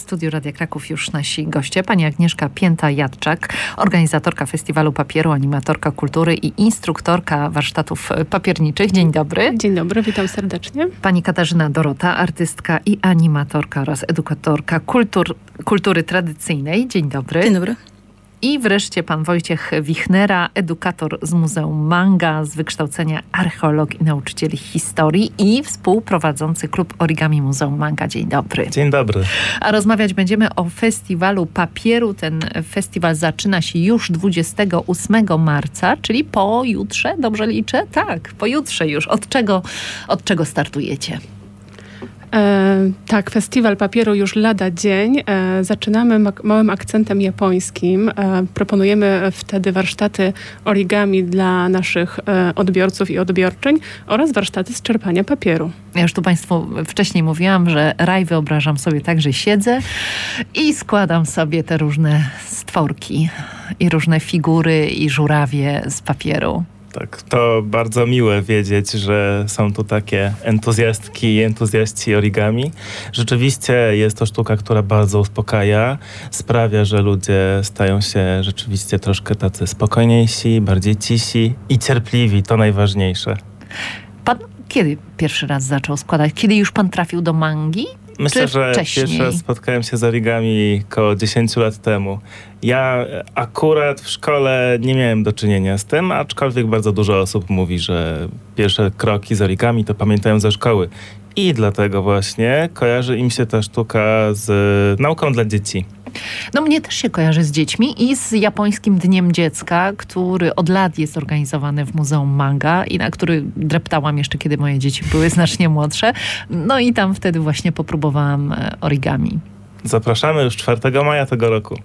studiu Radia Kraków już nasi goście. Pani Agnieszka Pięta-Jadczak, organizatorka Festiwalu Papieru, animatorka kultury i instruktorka warsztatów papierniczych. Dzień dobry. Dzień dobry, witam serdecznie. Pani Katarzyna Dorota, artystka i animatorka oraz edukatorka kultury tradycyjnej. Dzień dobry. Dzień dobry. I wreszcie pan Wojciech Wichnera, edukator z Muzeum Manga, z wykształcenia archeolog i nauczyciel historii i współprowadzący klub Origami Muzeum Manga. Dzień dobry. Dzień dobry. A rozmawiać będziemy o Festiwalu Papieru. Ten festiwal zaczyna się już 28 marca, czyli pojutrze, dobrze liczę? Tak, pojutrze już. Od czego startujecie? Tak, Festiwal Papieru już lada dzień. Zaczynamy małym akcentem japońskim. Proponujemy wtedy warsztaty origami dla naszych odbiorców i odbiorczyń oraz warsztaty z czerpania papieru. Ja już tu Państwu wcześniej mówiłam, że raj wyobrażam sobie tak, że siedzę i składam sobie te różne stworki i różne figury i żurawie z papieru. Tak, to bardzo miłe wiedzieć, że są tu takie entuzjastki i entuzjaści origami. Rzeczywiście jest to sztuka, która bardzo uspokaja, sprawia, że ludzie stają się rzeczywiście troszkę tacy spokojniejsi, bardziej cisi i cierpliwi, to najważniejsze. Pan kiedy pierwszy raz zaczął składać? Kiedy już pan trafił do mangi? Myślę, że pierwszy raz spotkałem się z origami około 10 lat temu. Ja akurat w szkole nie miałem do czynienia z tym, aczkolwiek bardzo dużo osób mówi, że pierwsze kroki z origami to pamiętają ze szkoły. I dlatego właśnie kojarzy im się ta sztuka z nauką dla dzieci. No mnie też się kojarzy z dziećmi i z Japońskim Dniem Dziecka, który od lat jest organizowany w Muzeum Manga i na który dreptałam jeszcze, kiedy moje dzieci były znacznie młodsze. No i tam wtedy właśnie popróbowałam origami. Zapraszamy już 4 maja tego roku.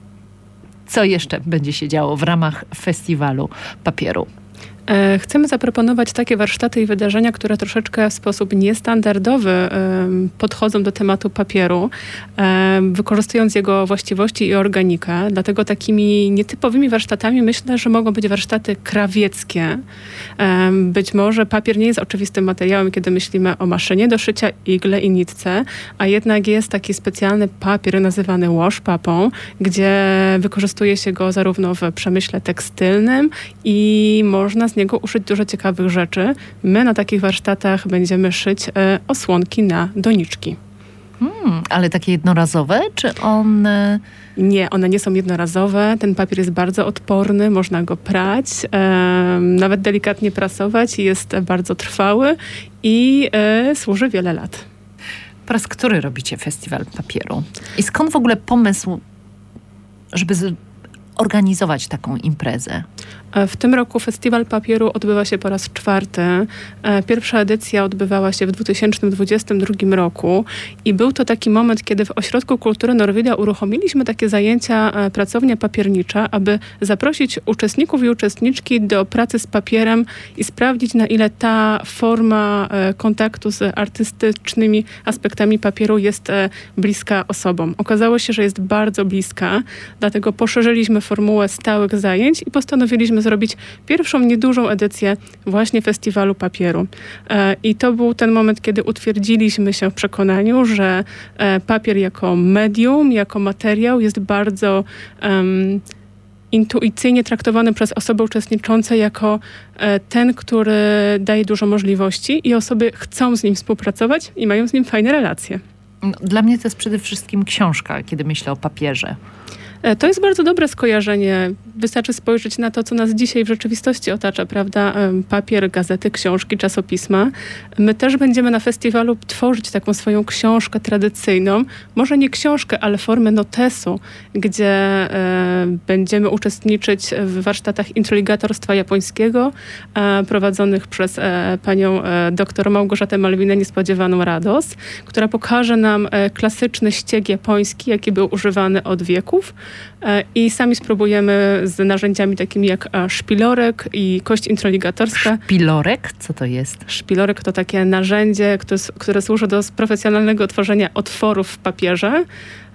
Co jeszcze będzie się działo w ramach Festiwalu Papieru? Chcemy zaproponować takie warsztaty i wydarzenia, które troszeczkę w sposób niestandardowy podchodzą do tematu papieru, wykorzystując jego właściwości i organikę. Dlatego takimi nietypowymi warsztatami myślę, że mogą być warsztaty krawieckie. Być może papier nie jest oczywistym materiałem, kiedy myślimy o maszynie do szycia, igle i nitce, a jednak jest taki specjalny papier nazywany wash-papą, gdzie wykorzystuje się go zarówno w przemyśle tekstylnym i można z niego uszyć dużo ciekawych rzeczy. My na takich warsztatach będziemy szyć osłonki na doniczki. Ale takie jednorazowe, czy one... Nie, one nie są jednorazowe. Ten papier jest bardzo odporny, można go prać, nawet delikatnie prasować. Jest bardzo trwały i służy wiele lat. Po raz który robicie Festiwal Papieru? I skąd w ogóle pomysł, żeby organizować taką imprezę? W tym roku Festiwal Papieru odbywa się po raz 4. Pierwsza edycja odbywała się w 2022 roku i był to taki moment, kiedy w Ośrodku Kultury Norwida uruchomiliśmy takie zajęcia Pracownia Papiernicza, aby zaprosić uczestników i uczestniczki do pracy z papierem i sprawdzić, na ile ta forma kontaktu z artystycznymi aspektami papieru jest bliska osobom. Okazało się, że jest bardzo bliska, dlatego poszerzyliśmy formułę stałych zajęć i postanowiliśmy zrobić pierwszą niedużą edycję właśnie Festiwalu Papieru. I to był ten moment, kiedy utwierdziliśmy się w przekonaniu, że papier jako medium, jako materiał jest bardzo intuicyjnie traktowany przez osoby uczestniczące jako ten, który daje dużo możliwości i osoby chcą z nim współpracować i mają z nim fajne relacje. Dla mnie to jest przede wszystkim książka, kiedy myślę o papierze. To jest bardzo dobre skojarzenie. Wystarczy spojrzeć na to, co nas dzisiaj w rzeczywistości otacza, prawda? Papier, gazety, książki, czasopisma. My też będziemy na festiwalu tworzyć taką swoją książkę tradycyjną. Może nie książkę, ale formę notesu, gdzie będziemy uczestniczyć w warsztatach introligatorstwa japońskiego prowadzonych przez panią dr Małgorzatę Malwinę Niespodziewaną Rados, która pokaże nam klasyczny ścieg japoński, jaki był używany od wieków. I sami spróbujemy z narzędziami takimi jak szpilorek i kość introligatorska. Szpilorek? Co to jest? Szpilorek to takie narzędzie, które służy do profesjonalnego tworzenia otworów w papierze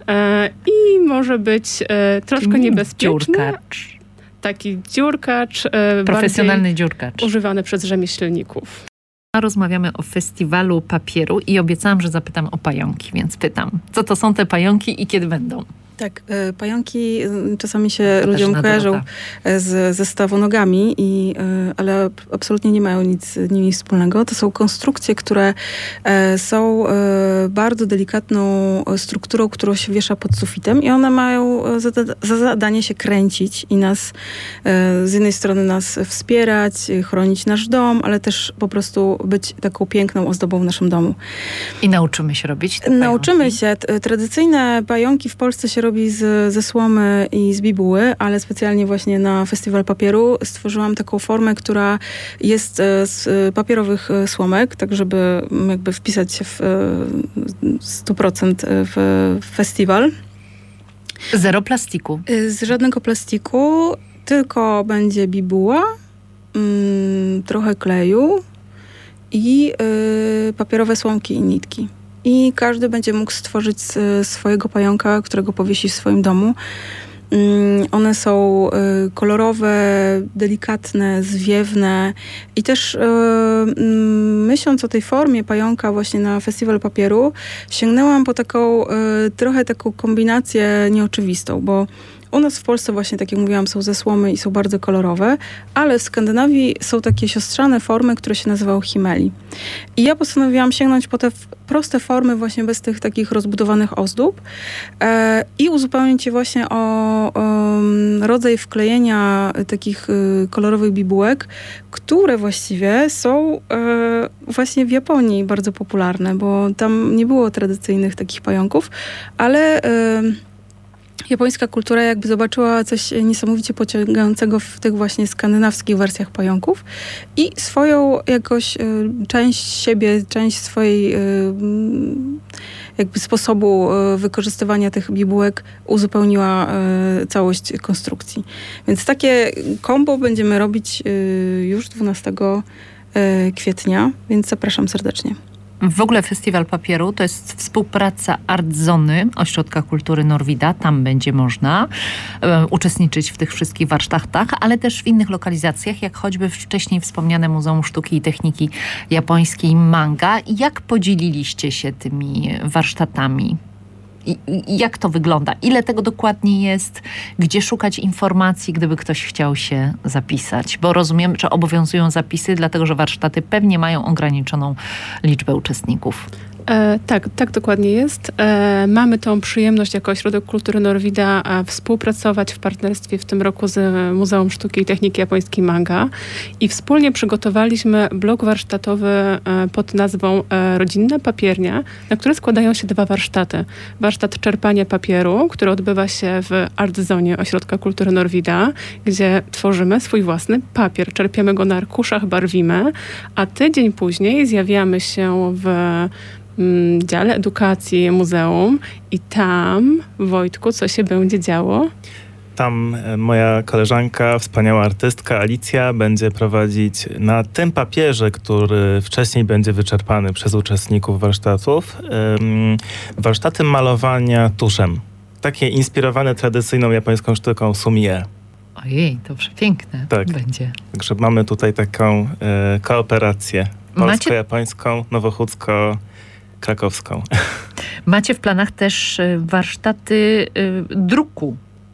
i może być troszkę niebezpieczne. Dziurkacz. Taki dziurkacz. Profesjonalny dziurkacz. Używany przez rzemieślników. A rozmawiamy o festiwalu papieru i obiecałam, że zapytam o pająki, więc pytam. Co to są te pająki i kiedy będą? Tak, pająki czasami się ludziom kojarzą ze stawonogami, ale absolutnie nie mają nic z nimi wspólnego. To są konstrukcje, które są bardzo delikatną strukturą, którą się wiesza pod sufitem i one mają za zadanie się kręcić i nas, z jednej strony nas wspierać, chronić nasz dom, ale też po prostu być taką piękną ozdobą w naszym domu. I nauczymy się robić te pająki? Nauczymy się. Tradycyjne pająki w Polsce się robi ze słomy i z bibuły, ale specjalnie właśnie na Festiwal Papieru stworzyłam taką formę, która jest z papierowych słomek, tak żeby jakby wpisać się w 100% w festiwal. Zero plastiku. Z żadnego plastiku, tylko będzie bibuła, trochę kleju i papierowe słomki i nitki. I każdy będzie mógł stworzyć swojego pająka, którego powiesi w swoim domu. One są kolorowe, delikatne, zwiewne i też myśląc o tej formie pająka właśnie na Festiwal Papieru, sięgnęłam po trochę taką kombinację nieoczywistą, bo u nas w Polsce właśnie, tak jak mówiłam, są ze słomy i są bardzo kolorowe, ale w Skandynawii są takie siostrzane formy, które się nazywają himeli. I ja postanowiłam sięgnąć po te proste formy właśnie bez tych takich rozbudowanych ozdób i uzupełnić je właśnie o rodzaj wklejenia takich kolorowych bibułek, które właściwie są właśnie w Japonii bardzo popularne, bo tam nie było tradycyjnych takich pająków, ale japońska kultura jakby zobaczyła coś niesamowicie pociągającego w tych właśnie skandynawskich wersjach pająków i swoją jakoś część siebie, część swojej jakby sposobu wykorzystywania tych bibułek uzupełniła całość konstrukcji. Więc takie kombo będziemy robić już 12 kwietnia, więc zapraszam serdecznie. W ogóle Festiwal Papieru to jest współpraca Artzony, Ośrodka Kultury Norwida. Tam będzie można uczestniczyć w tych wszystkich warsztatach, ale też w innych lokalizacjach, jak choćby wcześniej wspomniane Muzeum Sztuki i Techniki Japońskiej Manga. Jak podzieliliście się tymi warsztatami? I jak to wygląda? Ile tego dokładnie jest? Gdzie szukać informacji, gdyby ktoś chciał się zapisać? Bo rozumiem, że obowiązują zapisy, dlatego że warsztaty pewnie mają ograniczoną liczbę uczestników. Tak dokładnie jest. Mamy tą przyjemność jako Ośrodek Kultury Norwida współpracować w partnerstwie w tym roku z Muzeum Sztuki i Techniki Japońskiej Manga i wspólnie przygotowaliśmy blok warsztatowy pod nazwą Rodzinna Papiernia, na które składają się 2 warsztaty. Warsztat czerpania papieru, który odbywa się w Artzonie Ośrodka Kultury Norwida, gdzie tworzymy swój własny papier. Czerpiemy go na arkuszach, barwimy, a tydzień później zjawiamy się w dziale edukacji muzeum i tam, Wojtku, co się będzie działo? Tam moja koleżanka, wspaniała artystka Alicja będzie prowadzić na tym papierze, który wcześniej będzie wyczerpany przez uczestników warsztatów, warsztaty malowania tuszem. Takie inspirowane tradycyjną japońską sztuką sumie. Ojej, to przepiękne będzie. Także mamy tutaj taką kooperację polsko-japońską, nowochódzko-krakowską. Macie w planach też warsztaty druku.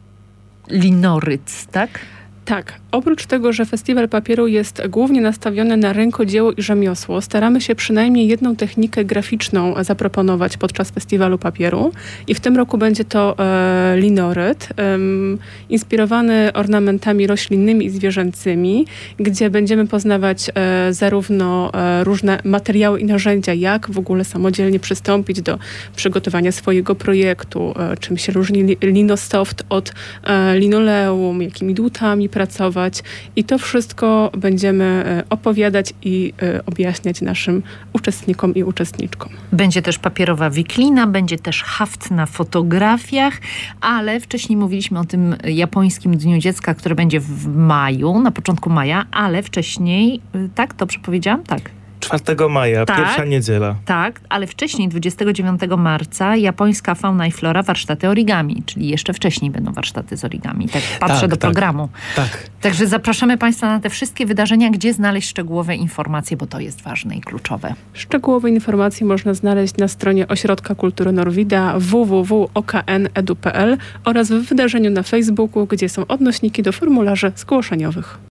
Linoryt, tak? Tak. Oprócz tego, że Festiwal Papieru jest głównie nastawiony na rękodzieło i rzemiosło, staramy się przynajmniej jedną technikę graficzną zaproponować podczas Festiwalu Papieru. I w tym roku będzie to linoryt, inspirowany ornamentami roślinnymi i zwierzęcymi, gdzie będziemy poznawać zarówno różne materiały i narzędzia, jak w ogóle samodzielnie przystąpić do przygotowania swojego projektu, czym się różni linosoft od linoleum, jakimi dłutami pracować. I to wszystko będziemy opowiadać i objaśniać naszym uczestnikom i uczestniczkom. Będzie też papierowa wiklina, będzie też haft na fotografiach, ale wcześniej mówiliśmy o tym japońskim Dniu Dziecka, który będzie w maju, na początku maja, ale wcześniej, tak? Dobrze powiedziałam? Tak. 4 maja, Tak. pierwsza niedziela. Tak, ale wcześniej, 29 marca, japońska fauna i flora, warsztaty origami, czyli jeszcze wcześniej będą warsztaty z origami. Tak patrzę do programu. Tak. Także zapraszamy Państwa na te wszystkie wydarzenia, gdzie znaleźć szczegółowe informacje, bo to jest ważne i kluczowe. Szczegółowe informacje można znaleźć na stronie Ośrodka Kultury Norwida www.okn.edu.pl oraz w wydarzeniu na Facebooku, gdzie są odnośniki do formularzy zgłoszeniowych.